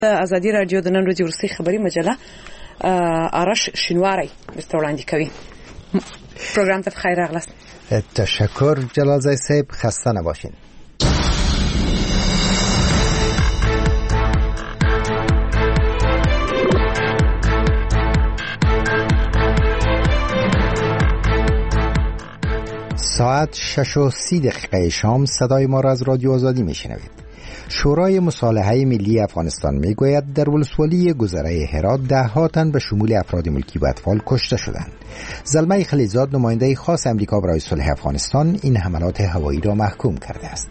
ازادي رادیو د نن ورځې ورسي خبری مجله آرش شینواری درته وړاندې کوي. پروګرام ته خیر راغلاست. تشکر جلالزاده صاحب، خسته نباشین. ساعت 6:30 شام صدای ما را از رادیو آزادی میشنوید. شورای مصالحه ملی افغانستان میگوید در ولسوالی گذره هرات 10 تن به شمول افراد ملکی و اطفال کشته شدند. زلمه خلیزاد، نماینده خاص امریکا برای صلح افغانستان، این حملات هوایی را محکوم کرده است.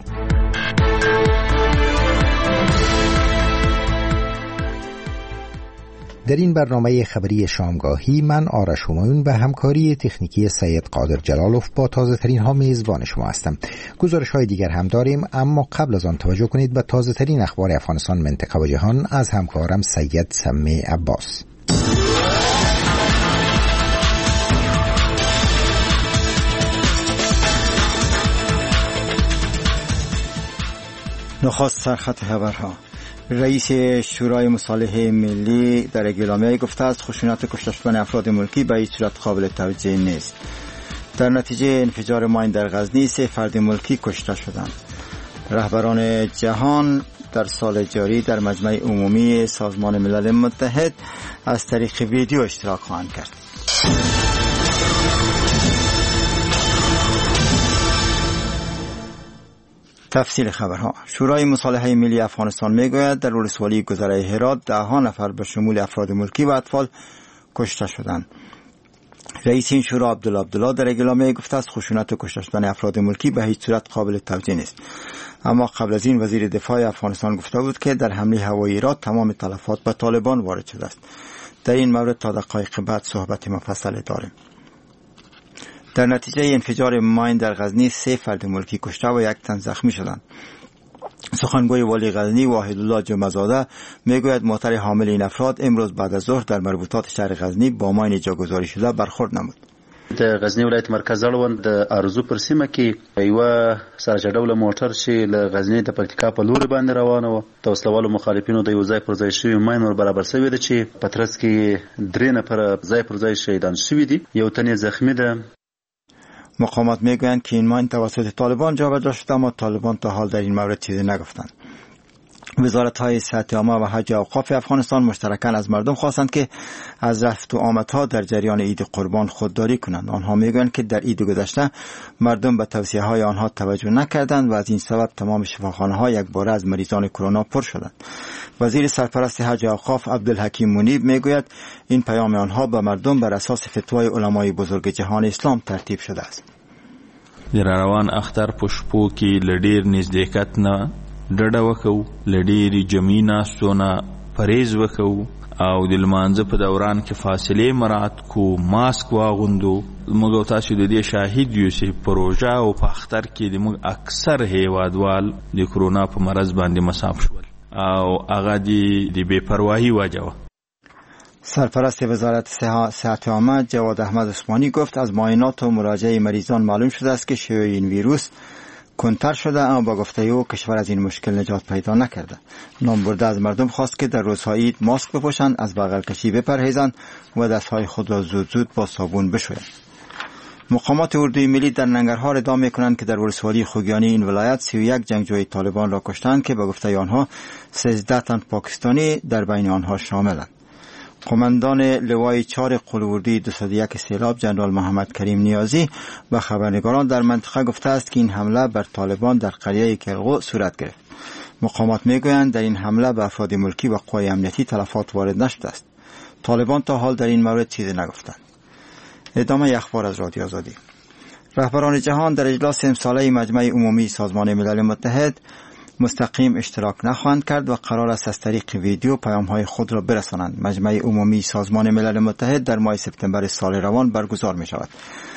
در این برنامه خبری شامگاهی من آرش همایون به همکاری تکنیکی سید قادر جلالوف با تازه ترین ها میزبان شما هستم. گزارش های دیگر هم داریم، اما قبل از آن توجه کنید به تازه ترین اخبار افغانستان، منطقه و جهان از همکارم سید سمی عباس. نخست سرخط خبرها. رئیس شورای مصالحه ملی در اعلامیه گفته است خشونت کشته شدن افراد ملکی به هیچ صورت قابل توجیه نیست. در نتیجه انفجار ماین در غزنی 3 فرد ملکی کشته شدند. رهبران جهان در سال جاری در مجمع عمومی سازمان ملل متحد از طریق ویدیو اشتراک خواهند کرد. تفصیل خبرها. شورای مصالحه ملی افغانستان میگوید در ولسوالی گذره هرات 10 نفر به شمول افراد ملکی و اطفال کشته شدند. رئیس این شورا عبدالله در اعلامیه گفته است خشونت و کشته شدن افراد ملکی به هیچ صورت قابل توجیه نیست. اما قبل از این وزیر دفاع افغانستان گفته بود که در حمله هوایی را تمام تلفات به طالبان وارد شده است. در این مورد تا دقایق بعد صحبت مفصل داریم. در نتیجه انفجار ماین در غزنی 3 فرد ملکی کشته و 1 تن زخمی شدند. سخنگوی والی غزنی واحدالله جمعزاده میگوید موتر حامل این افراد امروز بعد از ظهر در مربوطات شهر غزنی با ماین جاگذاری شده برخورد نمود. د غزنی ولایت مرکز اړوند د ارزو پر سیمه کې یو سرجه ډوله موټر چې له غزنی د پکتیکا په لور باندې روانه و، د وسلوالو مخالفینو د یو ځای پر ځای شوی ماین ور برابر شوی دی چې پترس کې 3 نفر ځای پر ځای شهیدان شوی دي، یو تن زخمی ده. مقامات میگویند که این ماین توسط طالبان جابجا شده، اما طالبان تا حال در این مورد چیزی نگفتند. وزارت‌های صحت عامه و حج و اوقاف افغانستان مشترکاً از مردم خواستند که از رفت و آمدها در جریان عید قربان خودداری کنند. آنها میگویند که در عید گذشته مردم به توصیه‌های آنها توجه نکردند و از این سبب تمام شفاخانه‌ها یکباره از مریضان کرونا پر شدند. وزیر سرپرست حج و اوقاف عبدالحکیم منیب میگوید این پیام آنها به مردم بر اساس فتوای علمای بزرگ جهان اسلام ترتیب شده است. در روان اختر پشپو کې لډیر نزدېکت نه ډډه وکړو، لډیری جمعي ناستو نه پرهیز وکړو او د لمانځه په دوران کې فاصلې مراعات کو، ماسک واغوندو. موږ تاسو د دې شاهد یو چې پروژه او په اختر کې د موږ اکثر هیوادوال د کرونا په مرض باندې مصاب شول او هغه د بې پروايي وجه. سرپرست وزارت صحت عامه جواد احمد عثمانی گفت از معاینات و مراجعه مریضان معلوم شده است که شیوع این ویروس کنتر شده، اما با گفته او کشور از این مشکل نجات پیدا نکرده. نامبرده از مردم خواست که در روزهای عید ماسک بپوشند، از بغل کشی بپرهیزند و دستهای خود را زود با صابون بشویند. مقامات اردوی ملی در ننگرهار ادعا می‌کنند که در ولسوالی خوگیانی این ولایت 31 جنگجوی طالبان را کشتند که به گفته آنها 13 تن پاکستانی در بین آنها شاملند. قماندان لوای 4 قلوردی 201 سیلاب جنرال محمد کریم نیازی به خبرنگاران در منطقه گفته است که این حمله بر طالبان در قریه کلغو صورت گرفت. مقامات میگویند در این حمله به افراد ملکی و قوای امنیتی تلفات وارد نشده است. طالبان تا حال در این مورد چیزی نگفتند. ادامه اخبار از رادیو آزادی. رهبران جهان در اجلاس امساله مجمع عمومی سازمان ملل متحد مستقیم اشتراک نخواهند کرد و قرار است از طریق ویدیو پیام‌های خود را برسانند. مجمع عمومی سازمان ملل متحد در ماه سپتامبر سال روان برگزار می شود.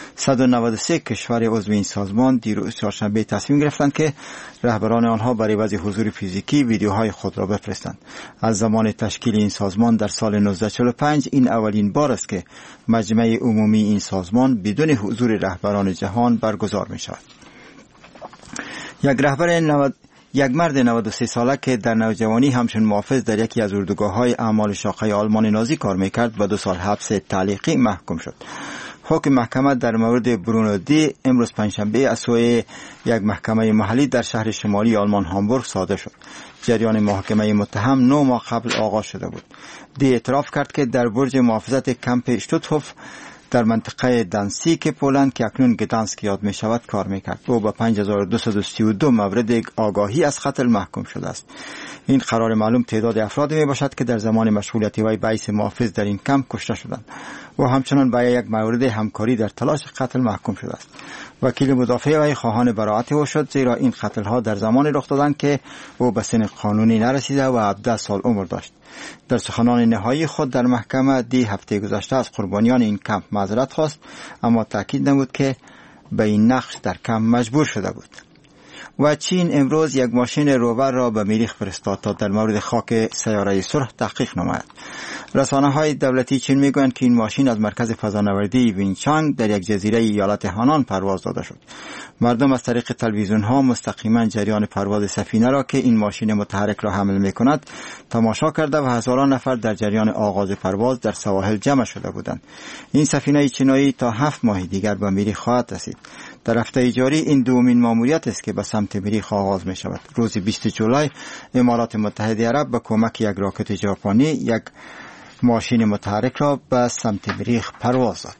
193 کشور عضو این سازمان دیروز چهارشنبه تصمیم گرفتند که رهبران آنها برای عوض حضور فیزیکی ویدیوهای خود را بفرستند. از زمان تشکیل این سازمان در سال 1945 این اولین بار است که مجمع عمومی این سازمان بدون حضور رهبران جهان برگزار می شود. یک مرد 93 ساله که در نوجوانی همچون محافظ در یکی از اردوگاه‌های اعمال شاقه آلمان نازی کار میکرد به 2 سال حبس تعلیقی محکوم شد. حکم محکمه در مورد برونو دی امروز پنجشنبه از سوی یک محکمه محلی در شهر شمالی آلمان هامبورگ صادر شد. جریان محاکمه متهم 9 ماه قبل آغاز شده بود. دی اعتراف کرد که در برج محافظت کمپ اشتوتهوف در منطقه دانسیک پولند که اکنون گدانسک یاد می شود کار می کرد. او به 5232 مورد آگاهی از قتل محکوم شده است. این قرار معلوم تعداد افرادی می باشد که در زمان مشغولیت وی به حیث محافظ در این کمپ کشته شدند. او همچنان به یک مورد همکاری در تلاش قتل محکوم شده است. وکیل مدافع وی خواهان براءت او شد، زیرا این قتل ها در زمانی رخ دادند که او به سن قانونی نرسیده و 17 سال عمر داشت. در سخنان نهایی خود در محکمه دی هفته گذشته از قربانیان این کمپ معذرت خواست، اما تاکید نمود که به این نقش در کمپ مجبور شده بود. و چین امروز یک ماشین روور را به مریخ فرستاد تا در مورد خاک سیاره سرخ تحقیق نماید. رسانه‌های دولتی چین میگویند که این ماشین از مرکز فضانوردی وینچانگ در یک جزیره ایالت هانان پرواز داده شد. مردم از طریق تلویزیون‌ها مستقیما جریان پرواز سفینه را که این ماشین متحرک را حمل می‌کند تماشا کرده و هزاران نفر در جریان آغاز پرواز در سواحل جمع شده بودند. این سفینه چینایی تا 7 ماه دیگر به مریخ خواهد رسید. در هفته جاری این دومین ماموریت است که به سمت مریخ آغاز می شود. روز 20 جولای امارات متحده عرب به کمک یک راکت ژاپنی یک ماشین متحرک را به سمت مریخ پرواز داد.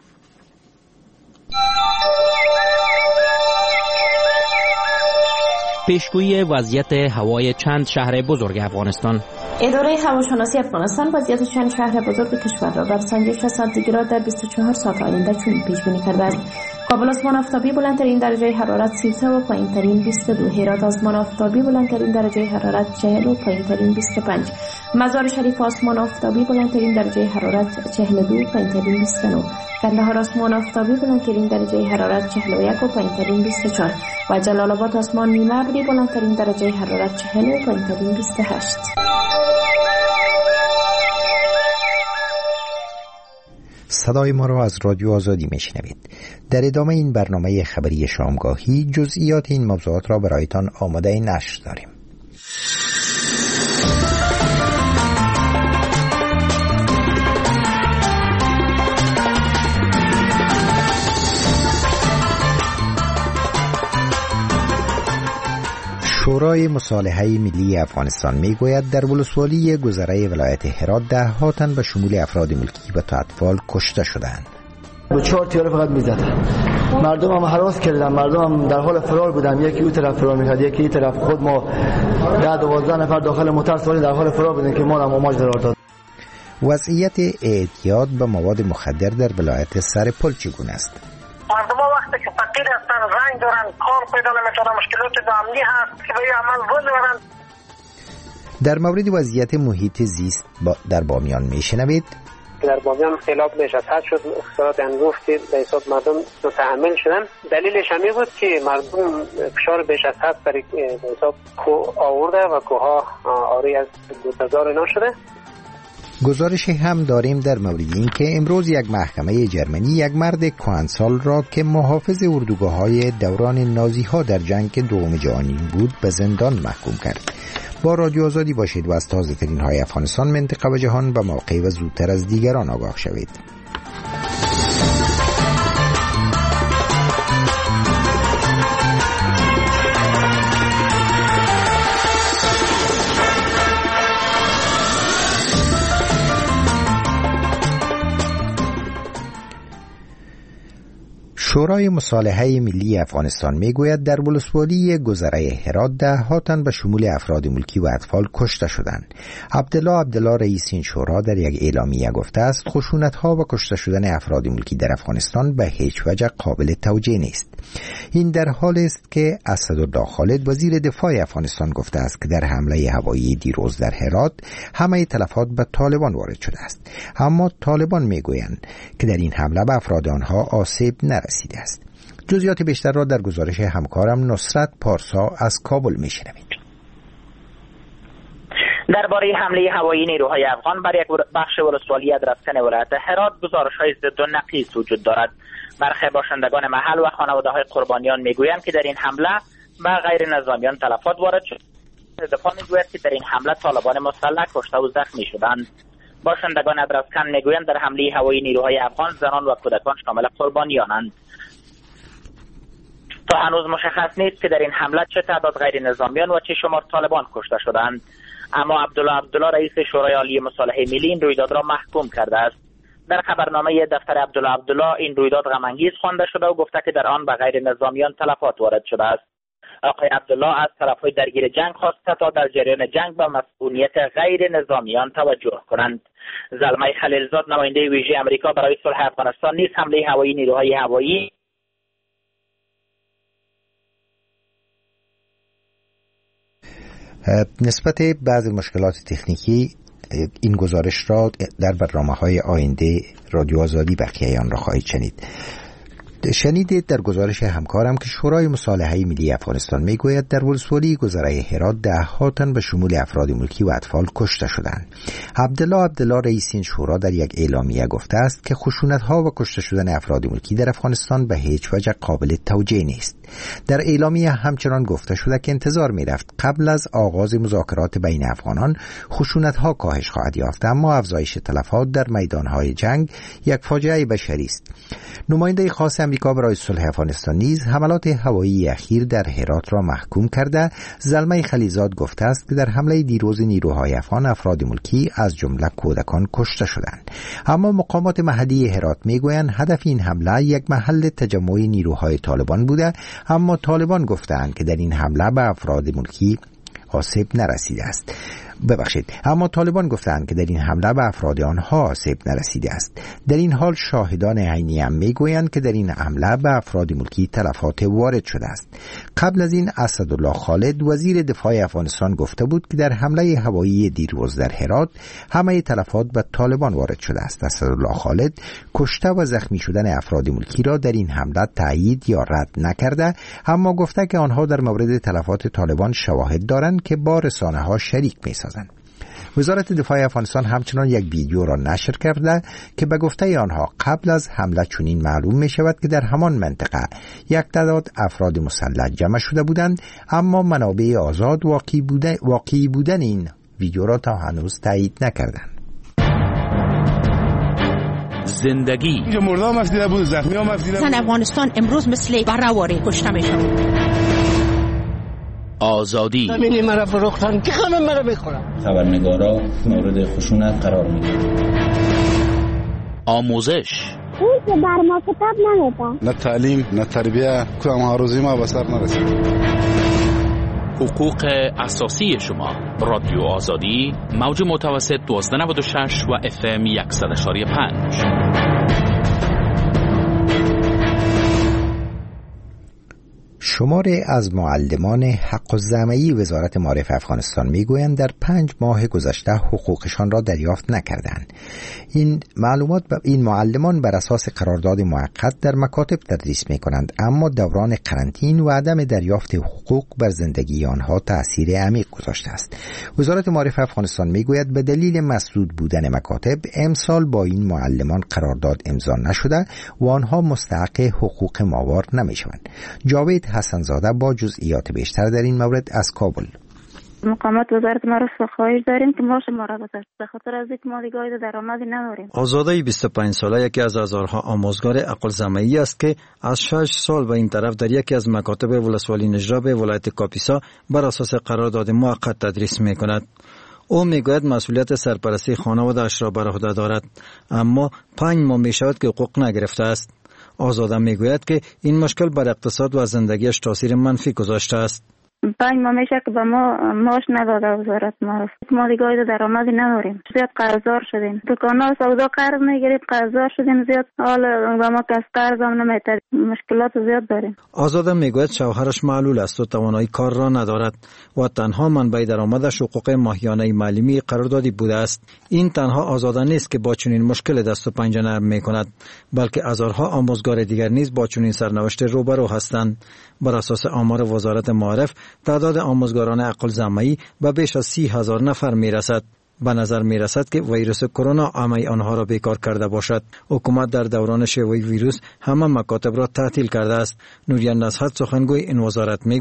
پیشگویی وضعیت هوای چند شهر بزرگ افغانستان. اداره هواشناسی افغانستان وضعیت چند شهر بزرگ کشور را بر سنجش سانتیگراد در 24 ساعت آینده چنین پیش بینی کرده است: کابل آسمان آفتابی بلندترین درجه حرارت 33 و پایینترین 22. هرات آسمان آفتابی بلندترین درجه حرارت 40 و پایینترین 25. مزار شریف آسمان آفتابی بلندترین درجه حرارت 42 و پایینترین 29. کندهار آسمان آفتابی بلندترین درجه حرارت 41 و پایینترین 24 و جلال آباد آسمان نیمه ابری بلندترین درجه حرارت 40 و پایینترین 28. صدای ما را از رادیو آزادی میشنوید. در ادامه این برنامه خبری شامگاهی جزئیات این موضوعات را برایتان آماده نشر داریم. شورای مصالحه ملی افغانستان میگوید در ولسوالی گذره ولایت هرات 10 تن به شمول افراد ملکی و تا اطفال کشته شدند. با 4 تیاره فقط میزدن. مردم هم هراس کردن، مردم هم در حال فرار بودن، یکی اون طرف فرار میکرد، یکی این طرف. خود ما 10-12 نفر داخل موتر سواری در حال فرار بودن که ما هم آماج قرار داد. وضعیت اعتیاد به مواد مخدر در ولایت سرپل چگونه است؟ مردم وقتی که فقیر هستن، رنج دارن، کار پیدا نمیکنن، مشکلات امنی هست که به عمل بودن. در مورد وضعیت محیط زیست در بامیان میشنوید. در بامیان خیلاق بیش از حد شد، اختلاط انگفتی به حساب مردم متحمل شدن. دلیلش همین بود که مردم فشار بیش از حد برای به حساب کوه آورده و کوهها آری از گذار نشده. گزارش هم داریم در مورد این که امروز یک محکمه جرمنی یک مرد کهنسال را که محافظ اردوگاه‌های دوران نازی‌ها در جنگ دوم جهانی بود به زندان محکوم کرد. با رادیو آزادی باشید و از تازه‌ترین های افغانستان، منطقه و جهان به موقع و زودتر از دیگران آگاه شوید. شورای مصالحه ملی افغانستان میگوید در ولسوالی گذره هرات 10 تن به شمول افراد ملکی و اطفال کشته شدند. عبدالله رئیس این شورا در یک اعلامیه گفته است خشونت‌ها و کشته شدن افراد ملکی در افغانستان به هیچ وجه قابل توجیه نیست. این در حال است که اسدالله خالد وزیر دفاع افغانستان گفته است که در حمله هوایی دیروز در هرات همه تلفات به طالبان وارد شده است، اما طالبان میگویند که در این حمله به افراد آنها آسیب نرسیده است. جزئیات بیشتر را در گزارش همکارم نصرت پارسا از کابل میشنوید. درباره حمله هوایی نیروهای افغان بر یک بخش ولسوالی ادرسکن ولایت هرات گزارش‌های ضد و نقیض وجود دارد. برخی باشندگان محل و خانواده‌های قربانیان میگویند که در این حمله به غیر نظامیان تلفات وارد شد. دفاع میگوید که در این حمله طالبان مسلح کشته و زخمی شدند. باشندگان ادرسکن میگویند در حمله هوایی نیروهای افغان زنان و کودکان شامل قربانیانند. تا هنوز مشخص نیست که در این حمله چه تعداد غیر نظامیان و چه شمار طالبان کشته شدند، اما عبدالله رئیس شورای عالی مصالحه ملی این رویداد را محکوم کرده است. در خبرنامه دفتر عبدالله این رویداد غم‌انگیز خوانده شده و گفته که در آن به غیر نظامیان تلفات وارد شده است. آقای عبدالله از طرفهای درگیر جنگ خواسته تا در جریان جنگ به مسئولیت غیر نظامیان توجه کنند. زلمه خلیلزاد نماینده ویژه امریکا برای صلح افغانستان نیز حمله هوایی نیروهای هوایی نسبت بعضی مشکلات تکنیکی این گزارش را در برنامه‌های آینده رادیو آزادی بقیه آن را خواهید شنیدید در گزارش همکارم که شورای مصالحه ملی افغانستان میگوید در ولسوالی گذره هرات 10 تن به شمول افراد ملکی و اطفال کشته شدند. عبدالله رئیس این شورا در یک اعلامیه گفته است که خشونت‌ها و کشته شدن افراد ملکی در افغانستان به هیچ وجه قابل توجیه نیست. در اعلامیه همچنان گفته شده که انتظار می‌رفت قبل از آغاز مذاکرات بین افغانان خشونت‌ها کاهش خواهد یافت، اما افزایش تلفات در میدان‌های جنگ یک فاجعه بشری است. نماینده خاص امریکا برای صلح افغانستان نیز حملات هوایی اخیر در هرات را محکوم کرده. زلمه خلیزاد گفته است که در حمله دیروز نیروهای افغان افراد ملکی از جمله کودکان کشته شدند، اما مقامات محلی هرات میگویند هدف این حمله یک محل تجمع نیروهای طالبان بوده، اما طالبان گفتند که در این حمله به افراد ملکی آسیب نرسیده است. اما طالبان گفتند که در این حمله به افراد آنها آسیب نرسیده است. در این حال شاهدان عینی هم میگویند که در این حمله به افراد ملکی تلفات وارد شده است. قبل از این اسدالله خالد وزیر دفاع افغانستان گفته بود که در حمله هوایی دیروز در هرات همه تلفات به طالبان وارد شده است. اسدالله خالد کشته و زخمی شدن افراد ملکی را در این حمله تایید یا رد نکرده، اما گفته که آنها در مورد تلفات طالبان شواهد دارند که با رسانه‌ها شریک می‌سازند. وزارت دفاع افغانستان همچنان یک ویدیو را نشر کرده که به گفته آنها قبل از حمله چنین معلوم می شود که در همان منطقه یک تعداد افراد مسلح جمع شده بودند، اما منابع آزاد واقعی بودن این ویدیو را تا هنوز تایید نکردند. زندگی مردم افزیده بود، زخمی هم افزیده بود. افغانستان امروز مثل برآوری کشته می شود. آزادی همین مرا فروختن که همه مرا بخورن. خبرنگارا مورد خشونت قرار میگیرن. آموزش اون که بر ما کتاب نمیده. نه تعلیم نه تربیه، کدام هاروزی ما به سر نرسید. حقوق اساسی شما. رادیو آزادی موج متوسط 1296 و FM 100.5. شماری از معلمان حق الزعمه‌ای وزارت معارف افغانستان میگویند در 5 ماه گذشته حقوقشان را دریافت نکردند. این معلمان بر اساس قرارداد موقت در مکاتب تدریس میکنند، اما دوران قرنطین و عدم دریافت حقوق بر زندگی آنها تأثیر عمیق گذاشته است. وزارت معارف افغانستان میگوید به دلیل مسدود بودن مکاتب امسال با این معلمان قرارداد امضا نشده و آنها مستحق حقوق ماوار نمیشوند. جاوید حسنزاده با جزئیات بیشتر در این مورد از کابل. مقامات وزارت معارف خواهش داریم که معاش ما را بده، به خاطر از اینکه ما دیگه درآمدی نداریم. آزاده 25 ساله یکی از هزارها آموزگار عقل زعمه‌ای است که از 6 سال به این طرف در یکی از مکاتب ولسوالی نجراب ولایت کاپیسا بر اساس قرارداد موقت تدریس می‌کند. او میگوید مسئولیت سرپرستی خانواده‌اش را بر عهده دارد، اما 5 ماه میشود که حقوق نگرفته است. آزاده میگوید که این مشکل بر اقتصاد و زندگیش تاثیر منفی گذاشته است. 5 ماه میشه که به ما معاش نداده وزارت معارف. ما دیگه درآمدی نداریم. زیاد قرضدار شدیم. دکانا سودا قرض میگیرید، قرضدار شدیم زیاد. حالا به ما کس قرض هم نمیده. مشکلات زیاد داریم. آزاده میگوید شوهرش معلول است و توانایی کار را ندارد و تنها منبع درآمدش حقوق ماهیانه معلمی قراردادی بوده است. این تنها آزاده نیست که با چنین مشکل دست و پنجه نرم میکند، بلکه هزارها آموزگار دیگر نیز با چنین سرنوشت روبرو هستند. بر اساس آمار وزارت معارف تعداد آموزگاران عقل زعمه‌ای به بیش از 30,000 نفر میرسد. به نظر میرسد که ویروس کرونا همه آنها را بیکار کرده باشد. حکومت در دوران شیوع ویروس همه مکاتب را تعطیل کرده است. نوریان نصحت سخنگوی این وزارت میگوید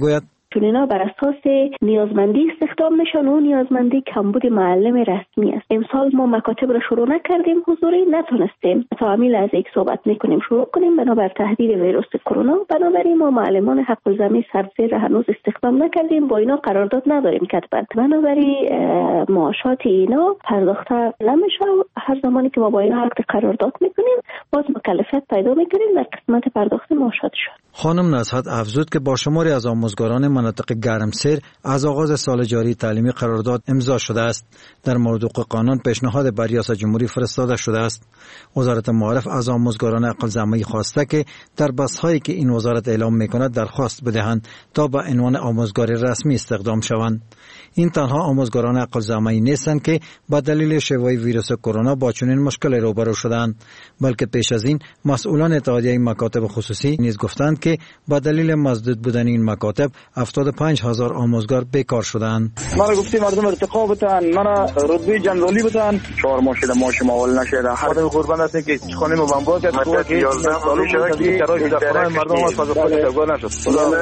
چون اینا بر اساس نیازمندی استخدام میشن و نیازمندی کمبود معلم رسمی است. امسال ما مکاتب را شروع نکردیم حضوری، نتونستیم تا امیل از یک صحبت میکنیم شروع کنیم بنابر تهدید ویروس کرونا. بنابراین ما معلمان حق الزامی سرسیر را هنوز استخدام نکردیم، با اینا قرارداد نداریم کتبا. بنابراین معاشات اینا پرداخته نمیشه. هر زمانی که ما با اینا حق قرارداد میکنیم باز مکلفیت پیدا میکنیم در قسمت پرداخت معاشاتشون. خانم نصحت افزود که با شماری از آموزگاران مناطق گرمسیر از آغاز سال جاری تعلیمی قرارداد امضا شده است. در مورد حقوق قانون پیشنهاد بر ریاست جمهوری فرستاده شده است. وزارت معارف از آموزگاران اقل زمینی خواسته که در بس‌هایی که این وزارت اعلام می‌کند درخواست بدهند تا به عنوان آموزگار رسمی استخدام شوند. این تنها آموزگاران اقل زمینی نیستند که با دلیل شیوع ویروس کرونا با چنین مشکلی روبرو شدند، بلکه پیش از این مسئولان اتحادیه مکاتب خصوصی نیز گفتند که با دلیل مسدود بودن این مکاتب 75,000 آموزگار بیکار شدند. ما گفتی مردم ارتقا بتن، من رتبه جنرالی بتن، 4 ماه شده ماش ماول نشده. خودم قربان هستم که خانه ما بمبار کرد که 11 سال شده که ترای در خانه مردم از فاز خود شگار نشد.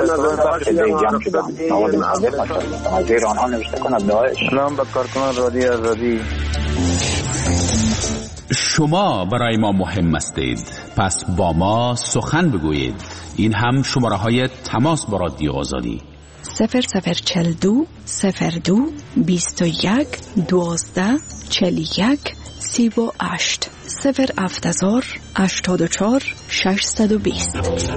سلام به کارکنان رادیو آزادی. شما برای ما مهم هستید، پس با ما سخن بگویید. این هم شماره های تماس با رادیو آزادی 0042 02 21 12 41 38 070 84 620.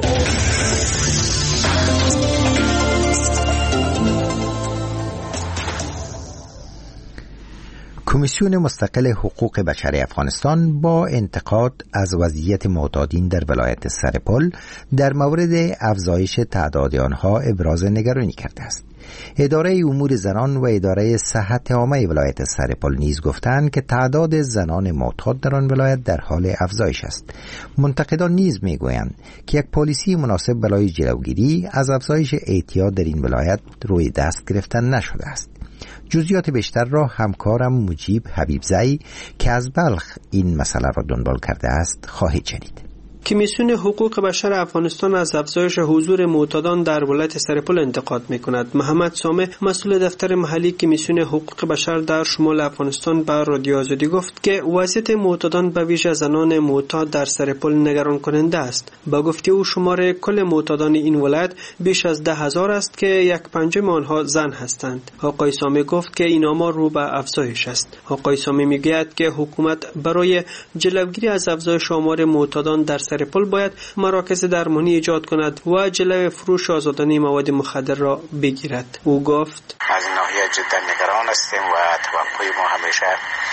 کمیسیون مستقل حقوق بشر افغانستان با انتقاد از وضعیت معتادین در ولایت سرپل در مورد افزایش تعداد آنها ابراز نگرانی کرده است. اداره امور زنان و اداره صحت عامه ولایت سرپل نیز گفتند که تعداد زنان معتاد در آن ولایت در حال افزایش است. منتقدان نیز میگویند که یک پالیسی مناسب برای جلوگیری از افزایش اعتیاد در این ولایت روی دست گرفتن نشده است. جزئیات بیشتر را همکارم مجیب حبیبزئی که از بلخ این مسئله را دنبال کرده است خواهید شنید. کمیسیون حقوق بشر افغانستان از افزایش حضور معتادان در ولایت سرپل انتقاد می‌کند. محمد سامه مسئول دفتر محلی کمیسیون حقوق بشر در شمال افغانستان به رادیو آزادی گفت که وضعیت معتادان به ویژه زنان معتاد در سرپل نگران کننده است. با گفته او شمار کل معتادان این ولایت بیش از 10,000 است که 1/5 آنها زن هستند. آقای سامه گفت که این آمار رو به افزایش است. آقای سامه میگوید که حکومت برای جلوگیری از افزایش آمار معتادان در سرپل باید مراکز درمانی ایجاد کند و جلوی فروش آزادانه مواد مخدر را بگیرد. او گفت از این ناحیه جدا نگران هستیم و توقع ما همیشه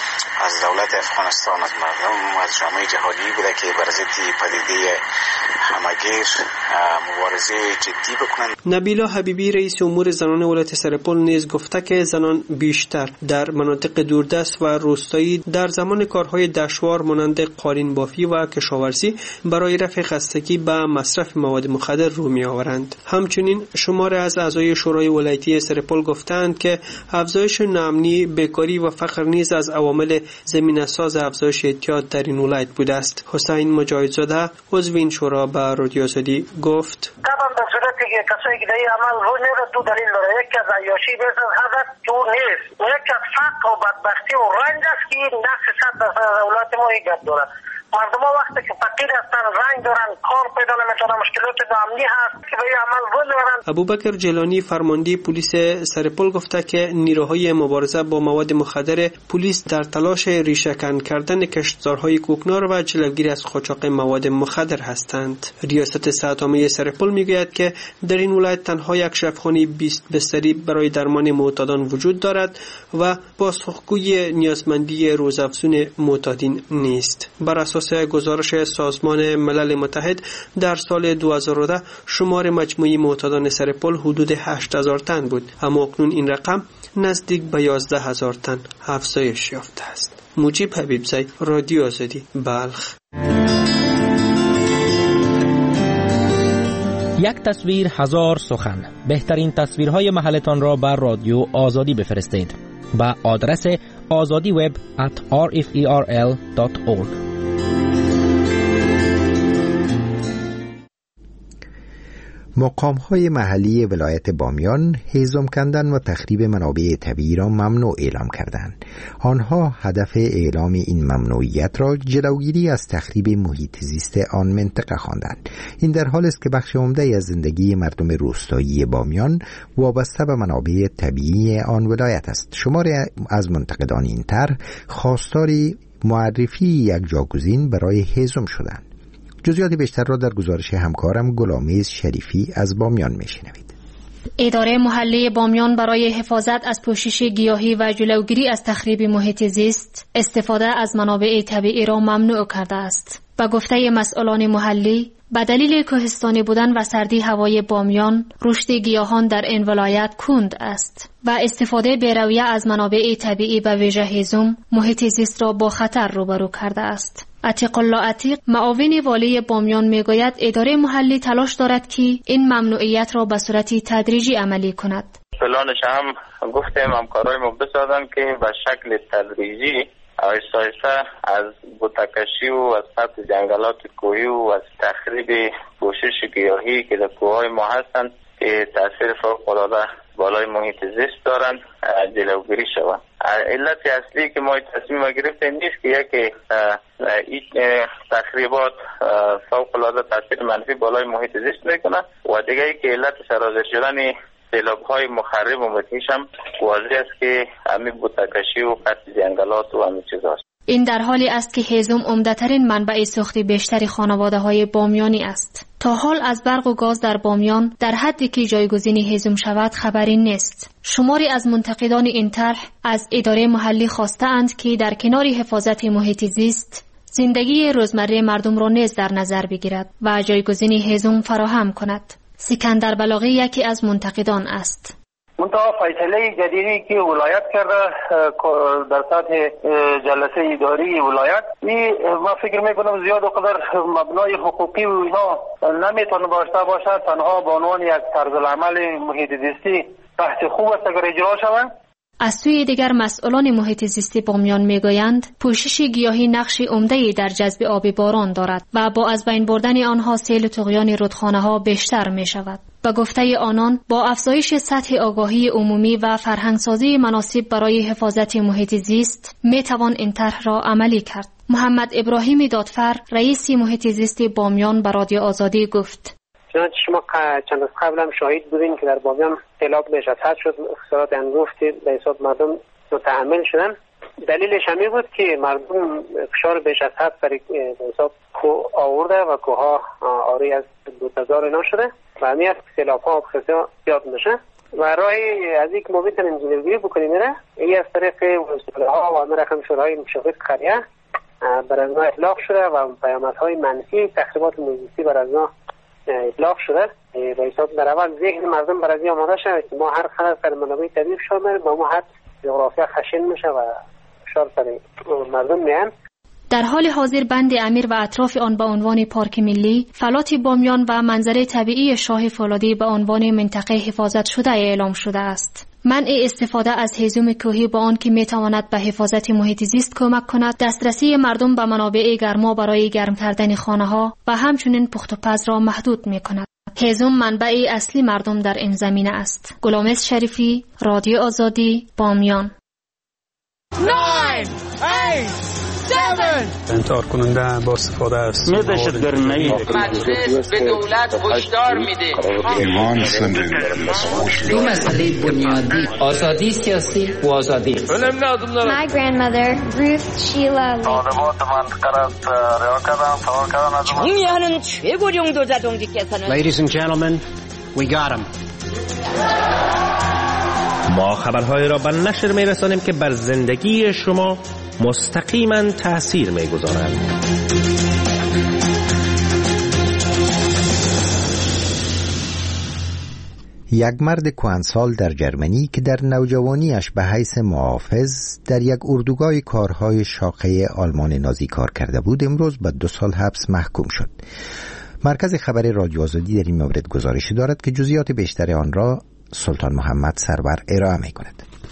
از دولت افغانستان، از مردم، از جامعه جهانی بوده که بر ضد پدیده همگیر مبارزه جدی بکنند. نبیلا حبیبی رئیس امور زنان ولایت سرپل نیز گفته که زنان بیشتر در مناطق دوردست و روستایی در زمان کارهای دشوار مانند قالین بافی و کشاورزی برای رفع خستگی به مصرف مواد مخدر رو می آورند. همچنین شمار از اعضای شورای ولایتی سرپل گفتند که افزایش ناامنی، بیکاری و فقر نیز از عوامل زمینه‌ساز افزایش اعتیاد در این ولایت بوده است. حسین مجاهدزاده عضو این شورا به رادیو آزادی گفت طبعا در صورتی که کسایی که در این عمل رو نیره دو دلیل داره. یکی از عیاشی بیشتر هدف که اون نیست و یکی از فقر و بدبختی و رنج است که این نقص 100% دولت ما این گرد داره. مردم ها وقتی که فقیر هستن، رنج دارن، کار پیدا نمیتونن، مشکلات امنی هست که به این عمل رو نیرن. ابوبکر جیلانی فرمانده پلیس سرپل گفته که نیروهای مبارزه با مواد مخدر پلیس در تلاش ریشه‌کن کردن کشتزارهای کوکنار و جلوگیری از قاچاق مواد مخدر هستند. ریاست صحت عامه سرپل میگوید که در این ولایت تنها یک شفاخانه 20 بستری برای درمان معتادان وجود دارد و پاسخگوی نیازمندی روزافزون معتادین نیست. بر اساس گزارش سازمان ملل متحد در سال 2010 شمار مجموعی معتادان سرپل حدود 8,000 تن بود، اما اکنون این رقم نزدیک به 11,000 تن افزایش یافته است. مجیب حبیبزئی، رادیو آزادی، بلخ. یک تصویر هزار سخن. بهترین تصویرهای محلتان را بر رادیو آزادی بفرستید با آدرس azadiweb@rferl.org. مقام‌های محلی ولایت بامیان هیزم کندن و تخریب منابع طبیعی را ممنوع اعلام کردند. آنها هدف اعلام این ممنوعیت را جلوگیری از تخریب محیط زیست آن منطقه خواندند. این در حالی است که بخش عمده از زندگی مردم روستایی بامیان وابسته به منابع طبیعی آن ولایت است. شماری از منتقدان این طرح خواستار معرفی یک جاگزین برای هیزم شدند. جزئیات بیشتر را در گزارش همکارم گلامیز شریفی از بامیان میشنوید. اداره محلی بامیان برای حفاظت از پوشش گیاهی و جلوگیری از تخریب محیط زیست استفاده از منابع طبیعی را ممنوع کرده است. به گفته مسئولان محلی، به دلیل کوهستانی بودن و سردی هوای بامیان، رشد گیاهان در این ولایت کند است و استفاده بی‌رویه از منابع طبیعی به ویژه هیزم محیط زیست را با خطر روبرو کرده است. عتیق الله عتیق، معاون والی بامیان، میگوید اداره محلی تلاش دارد که این ممنوعیت را به صورت تدریجی عملی کند. پلانش هم گفتیم همکارای ما بسازن که به شکل تدریجی آهسته از بوتکشی و از قطع جنگلات کوهی و از تخریب پوشش گیاهی که در کوههای ما هستند که تاثیر فوق‌العاده بالای محیط زیست دارند جلوگیری شود. علت اصلی که ما تصمیم گرفتیم نیست که یکی این تخریبات فوق‌العاده تاثیر منفی بالای محیط زیست میکنه و دیگه ای که علت سرازیر شدن سیلاب‌های مخرب و متیش هم واضح است که همین بوتکشی و قطع جنگلات و همین چیزاست. این در حالی است که هیزم عمده‌ترین منبع سوخت بیشتر خانواده‌های بامیانی است. تا حال از برق و گاز در بامیان در حدی که جایگزین هیزم شود خبری نیست. شماری از منتقدان این طرح از اداره محلی خواسته‌اند که در کنار حفاظت محیط زیست، زندگی روزمره مردم را نیز در نظر بگیرد و جایگزین هیزم فراهم کند. سکندر بلاغی یکی از منتقدان است. منتها فیصله جدیدی که ولایت کرده در سطح جلسه اداری ولایت، ما فکر میکنم زیاد و قدر مبنای حقوقی و اینا نمیتونه باشد، تنها به عنوان یک طرز العمل محیط زیستی بحث خوب است اگر اجرا شود. از سوی دیگر مسئولان محیط زیستی بامیان میگویند پوشش گیاهی نقش عمده‌ای در جذب آب باران دارد و با از بین بردن آنها سیل و طغیان رودخانه‌ها بیشتر می شود. به گفته آنان با افزایش سطح آگاهی عمومی و فرهنگسازی مناسب برای حفاظت محیط زیست می توان این طرح را عملی کرد. محمد ابراهیم دادفر، رئیس محیط زیست بامیان، به رادیو آزادی گفت: چنانچه شما چند روز قبل هم شاهد بودین که در بامیان سیلاب بیش از حد شد، خسارات انگفتی به حساب مردم متحمل شدن. دلیلش همین بود که مردم فشار بیش از حد سر حساب کوه آورده و کوهها آری از بوتزار نشده و همین است سیلاب ها بسیار زیاد میشه و راهی از این که ما بتونیم جلوگیری بکنیم این از طریق وزارت‌ها و همین رقم شورای مشاورت قریه بر از ما اطلاق شده و پیامدهای منفی تخریبات محیطی بر از ما اطلاق شده. به حساب در اول ذهن مردم بر از این آماده شده که ما هر خلال سر منابع طبیعی فشار میاریم و ما هر جغرافیا خشن میشه و فشار سر مردم میان. در حال حاضر بند امیر و اطراف آن به عنوان پارک ملی، فلات بامیان و منظره طبیعی شاه فولادی به عنوان منطقه حفاظت شده اعلام شده است. منع استفاده از هیزم کوهی با آن که میتواند به حفاظت محیط زیست کمک کند، دسترسی مردم به منابع گرما برای گرم کردن خانه‌ها و همچنین پخت و پز را محدود میکند. هیزم منبع اصلی مردم در این زمینه است. گلامیز شریفی، رادیو آزادی، بامیان. 9 انتحار کننده با استفاده است. مجلس به دولت هشدار میده. دو مسئله بنیادی، آزادی سیاسی و آزادی. My grandmother, Ruth Sheila 정의하는 최고령 도자동지께서는 Ladies and gentlemen, we got him. ما خبرهای را به نشر میرسانیم که بر زندگی شما مستقیما تأثیر میگذارند. یک مرد کهنسال در جرمنی که در نوجوانیش به حیث محافظ در یک اردوگاه کارهای شاخه آلمان نازی کار کرده بود، امروز به 2 سال حبس محکوم شد. مرکز خبر رادیو آزادی در این مورد گزارشی دارد که جزئیات بیشتر آن را سلطان محمد سرور ارائه می‌کند.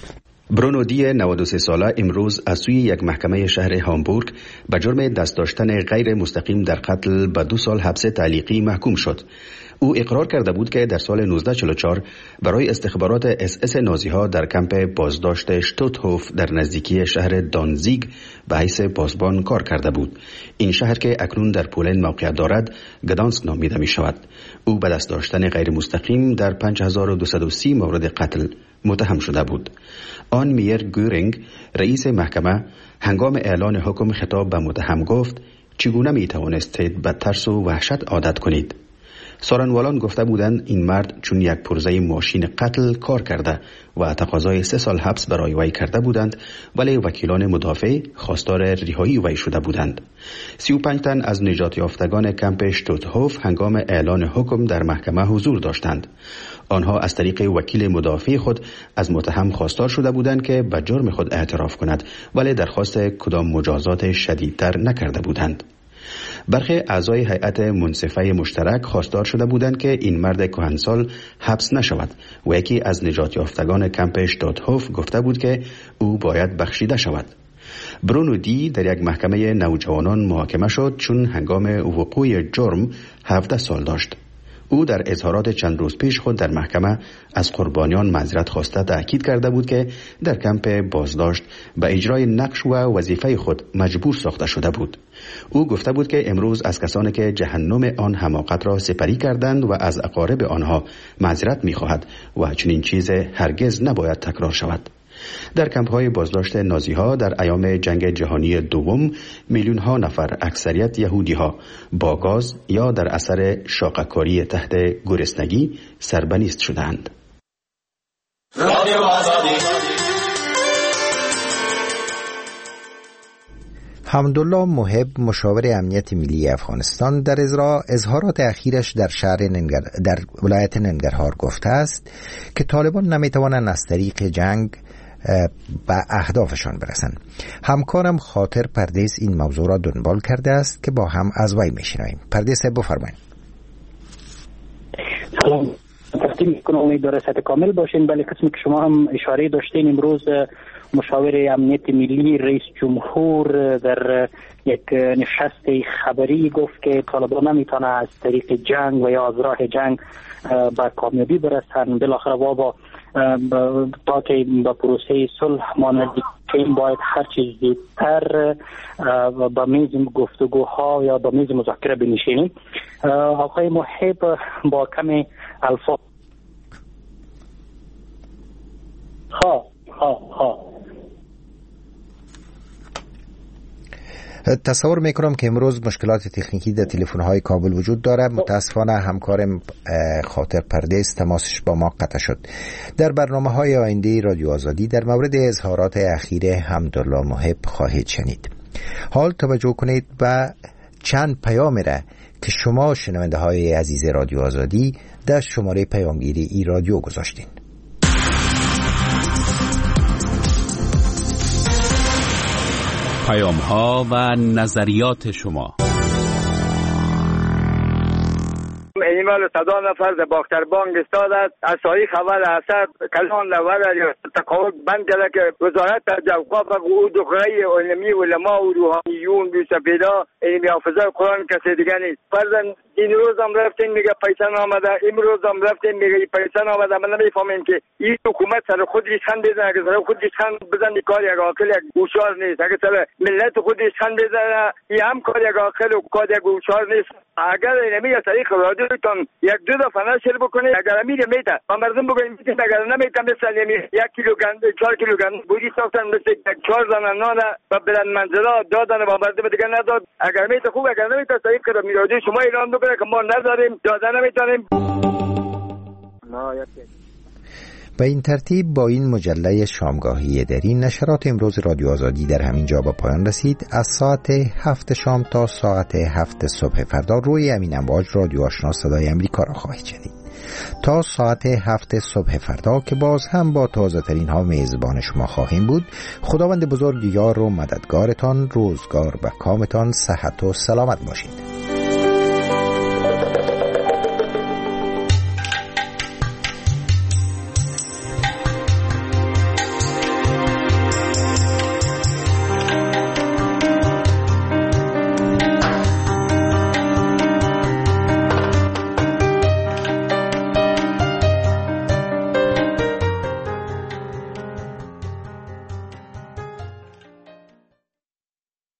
برونو دی 93 ساله امروز از سوی یک محکمه شهر هامبورگ به جرم دست داشتن غیر مستقیم در قتل به 2 سال حبس تعلیقی محکوم شد. او اقرار کرده بود که در سال 1944 برای استخبارات SS نازی‌ها در کمپ بازداشت شتوتهوف در نزدیکی شهر دانزیگ به حیث پاسبان کار کرده بود. این شهر که اکنون در پولند موقعیت دارد گدانسک نامیده می شود. او به دست داشتن غیر مستقیم در 5230 مورد قتل متهم شده بود. آن میر گورینگ رئیس محکمه هنگام اعلان حکم خطاب به متهم گفت چگونه می توانستید به ترس و وحشت عادت کنید؟ سارنوالان گفته بودند این مرد چون یک پرزه ماشین قتل کار کرده و تقاضای 3 سال حبس برای وی کرده بودند، ولی وکیلان مدافع خواستار رهایی وی شده بودند. 35 تن از نجات یافتگان کمپ شتوتهوف هنگام اعلان حکم در محکمه حضور داشتند. آنها از طریق وکیل مدافع خود از متهم خواستار شده بودند که به جرم خود اعتراف کند، ولی درخواست کدام مجازات شدیدتر نکرده بودند. برخی اعضای هیئت منصفه مشترک خواستار شده بودند که این مرد کهنسال حبس نشود و یکی از نجات یافتگان کمپ شتوتهوف گفته بود که او باید بخشیده شود. برونو دی در یک محکمه نوجوانان محاکمه شد چون هنگام وقوع جرم 17 سال داشت. او در اظهارات چند روز پیش خود در محکمه از قربانیان معذرت خواسته تأکید کرده بود که در کمپ بازداشت به اجرای نقش و وظیفه خود مجبور ساخته شده بود. او گفته بود که امروز از کسانی که جهنم آن حماقت را سپری کردند و از اقارب آنها معذرت می‌خواهد و چنین چیز هرگز نباید تکرار شود. در کمپ‌های بازداشت نازی‌ها در ایام جنگ جهانی دوم میلیون‌ها نفر، اکثریت یهودی‌ها، با گاز یا در اثر شاقه‌کاری تحت گرسنگی سربنیست شدند. حمدالله محب مشاور امنیت ملی افغانستان در اظهارات اخیرش در ولایت ننگرهار گفته است که طالبان نمیتوانند از طریق جنگ به اهدافشان برسند. همکارم خاطر پردیس این موضوع را دنبال کرده است که با هم از وی میشنویم. پردیس بفرمایید. سلام، تقدیم میکنم، امید داره سطح کامل باشین. بله، قسمی که شما هم اشاره داشتین، امروز مشاور امنیت ملی رئیس جمهور در یک نشست خبری گفت که طالبان نمیتونه از طریق جنگ و یا از راه جنگ به کامیابی برسن. بالاخره با تا که به پروسه صلح ما نزدیکیم باید هر چیز زودتر به میز گفتگوها یا به میز مذاکره بنشینیم. آقای محب با کم الفاظ تصور میکنم که امروز مشکلات تکنیکی در تلفن‌های کابل وجود داره. متاسفانه همکارم خاطر پردیس تماسش با ما قطع شد. در برنامه‌های آینده رادیو آزادی در مورد اظهارات اخیر حمدالله محب خواهید شنید. حال توجه کنید به چند پیام را که شما شنونده های عزیز رادیو آزادی در شماره پیامگیری ای رادیو گذاشتین. پیام ها و نظریات شما. ایمال 100 نفر در باختر بانک استاد است. از صحیح خبر اثر کلان لور یا تقاعد بند کرده که وزارت اوقاف و دخره علمی علما و روحانیون بی سپیدا علمی حافظه قرآن کسی دیگه نیست. فرضاً این روز هم رفتین میگه پیسه آمده، امروز هم رفتین میگه پیسه آمده. من نمیفهمم که این حکومت سر خود ریشخند بزنه. اگه سر خود ریشخند بزنه کار یک عاقل یک هوشیار نیست. اگه سر ملت خود ریشخند بزنه این هم کار یک عاقل و کار یک هوشیار نیست. اگر اینمی از طریق رادیوتون یک دو دفعه نشر بکنید، اگر میره میده و مردم بگوین میتونید، اگر نمیتونید مثل یعنی 1 کیلو گند 4 کیلو گند بودی ساختن مثل 4 دانه نان و بلند منزلا دادن و مردم دیگه نداد. اگر میتونه خوب، اگر نمیتونه طریق رادیو شما اعلام بکنه که ما نداریم، داده نمیتونیم. به این ترتیب با این مجله شامگاهی دری نشرات امروز رادیو آزادی در همین جا با پایان رسید. از ساعت 7 شام تا ساعت 7 صبح فردا روی امین امواج رادیو آشنا صدای امریکا را خواهید شنید. تا ساعت 7 صبح فردا که باز هم با تازه ترین ها میزبان شما خواهیم بود. خداوند بزرگ یار و مددگارتان، روزگار و کامتان صحت و سلامت باشید.